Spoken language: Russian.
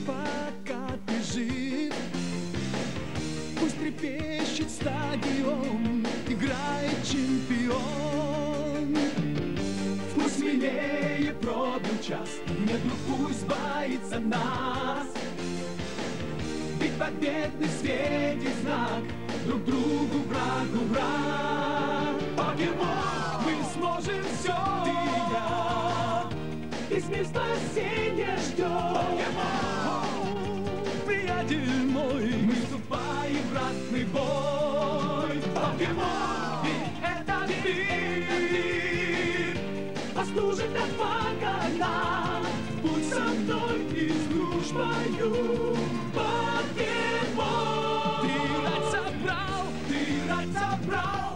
пока ты жив. Пусть трепещет стадион, играет чемпион. Пусть смелее пробил час, нет, ну пусть боится нас. Ведь победный светит знак, друг другу врагу враг. Покемон, мы сможем все, ты и я, весь мир спасения ждет. Покемон, приятель мой, мы вступаем в ратный бой. Покемон, ведь этот мир послужит нам пока нам. Будь со мной и с дружбою. Покемон, ты рать забрал,